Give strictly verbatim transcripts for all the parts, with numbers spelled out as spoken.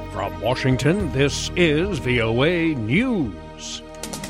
From Washington, this is V O A News.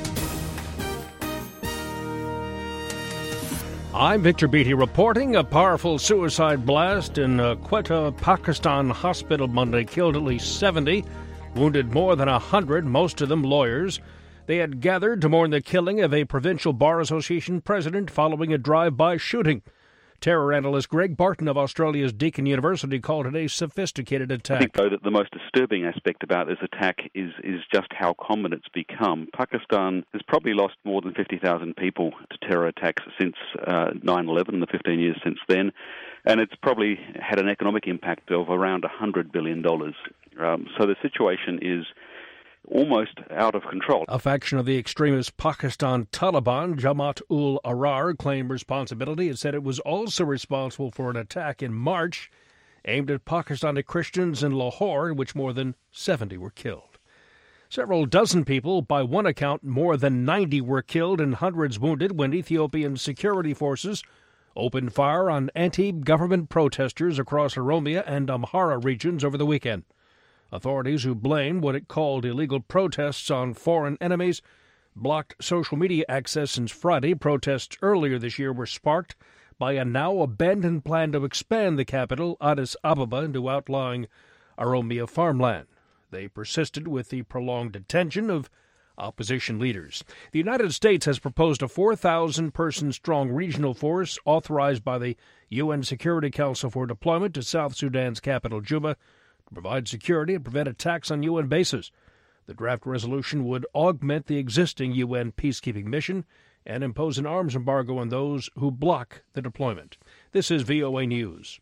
I'm Victor Beatty reporting. A powerful suicide blast in a Quetta, Pakistan hospital Monday killed at least seventy, wounded more than one hundred, most of them lawyers. They had gathered to mourn the killing of a provincial bar association president following a drive-by shooting. Terror analyst Greg Barton of Australia's Deakin University called it a sophisticated attack. I think, though, that the most disturbing aspect about this attack is, is just how common it's become. Pakistan has probably lost more than fifty thousand people to terror attacks since uh, nine eleven, in the fifteen years since then, and it's probably had an economic impact of around one hundred billion dollars. Um, so the situation is almost out of control. A faction of the extremist Pakistan Taliban, Jamaat-ul-Ahrar, claimed responsibility. It said it was also responsible for an attack in March aimed at Pakistani Christians in Lahore, in which more than seventy were killed. Several dozen people, by one account more than ninety, were killed and hundreds wounded when Ethiopian security forces opened fire on anti-government protesters across Oromia and Amhara regions over the weekend. Authorities, who blamed what it called illegal protests on foreign enemies, blocked social media access since Friday. Protests earlier this year were sparked by a now-abandoned plan to expand the capital, Addis Ababa, into outlying Oromia farmland. They persisted with the prolonged detention of opposition leaders. The United States has proposed a four thousand person strong regional force authorized by the U N Security Council for deployment to South Sudan's capital, Juba, to provide security and prevent attacks on U N bases. The draft resolution would augment the existing U N peacekeeping mission and impose an arms embargo on those who block the deployment. This is V O A News.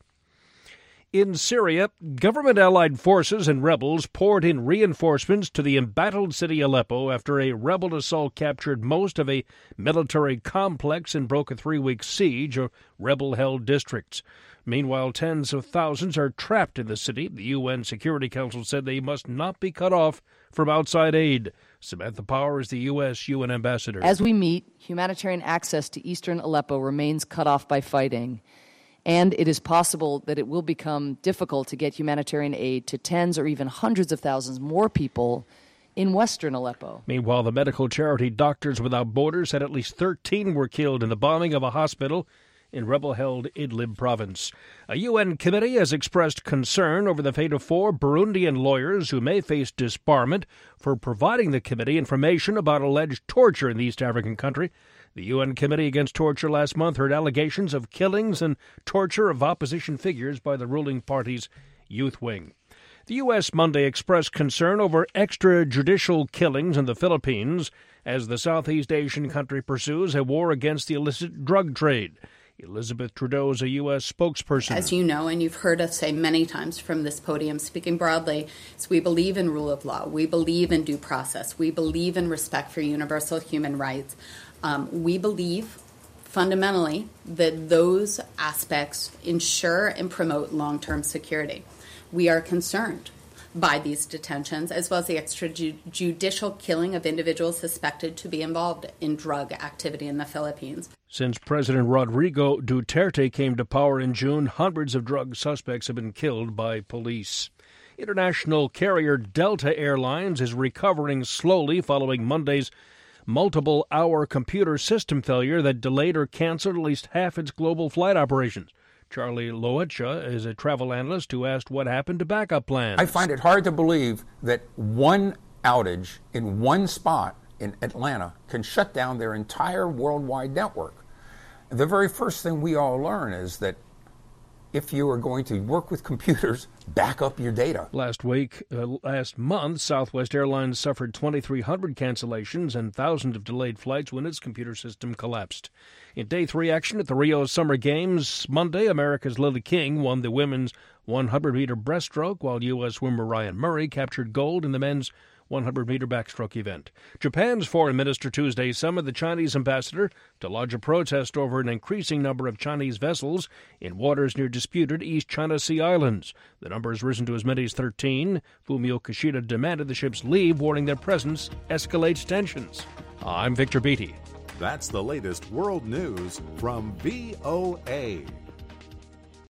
In Syria, government-allied forces and rebels poured in reinforcements to the embattled city Aleppo after a rebel assault captured most of a military complex and broke a three-week siege of rebel-held districts. Meanwhile, tens of thousands are trapped in the city. The U N Security Council said they must not be cut off from outside aid. Samantha Power is the U S U N ambassador. As we meet, humanitarian access to eastern Aleppo remains cut off by fighting, and it is possible that it will become difficult to get humanitarian aid to tens or even hundreds of thousands more people in western Aleppo. Meanwhile, the medical charity Doctors Without Borders said at least thirteen were killed in the bombing of a hospital in rebel-held Idlib province. A U N committee has expressed concern over the fate of four Burundian lawyers who may face disbarment for providing the committee information about alleged torture in the East African country. The U N Committee Against Torture last month heard allegations of killings and torture of opposition figures by the ruling party's youth wing. The U S Monday expressed concern over extrajudicial killings in the Philippines as the Southeast Asian country pursues a war against the illicit drug trade. Elizabeth Trudeau is a U S spokesperson. As you know, and you've heard us say many times from this podium, speaking broadly, is we believe in rule of law. We believe in due process. We believe in respect for universal human rights. Um, we believe fundamentally that those aspects ensure and promote long-term security. We are concerned by these detentions, as well as the extrajudicial killing of individuals suspected to be involved in drug activity in the Philippines. Since President Rodrigo Duterte came to power in June, hundreds of drug suspects have been killed by police. International carrier Delta Airlines is recovering slowly following Monday's multiple-hour computer system failure that delayed or canceled at least half its global flight operations. Charlie Loecha is a travel analyst who asked what happened to backup plans. I find it hard to believe that one outage in one spot in Atlanta can shut down their entire worldwide network. The very first thing we all learn is that if you are going to work with computers, back up your data. Last week, uh, last month, Southwest Airlines suffered twenty-three hundred cancellations and thousands of delayed flights when its computer system collapsed. In day three action at the Rio Summer Games Monday, America's Lily King won the women's one hundred meter breaststroke, while U S swimmer Ryan Murray captured gold in the men's one hundred meter backstroke event. Japan's foreign minister Tuesday summoned the Chinese ambassador to lodge a protest over an increasing number of Chinese vessels in waters near disputed East China Sea islands. The number has risen to as many as thirteen. Fumio Kishida demanded the ships leave, warning their presence escalates tensions. I'm Victor Beatty. That's the latest world news from V O A.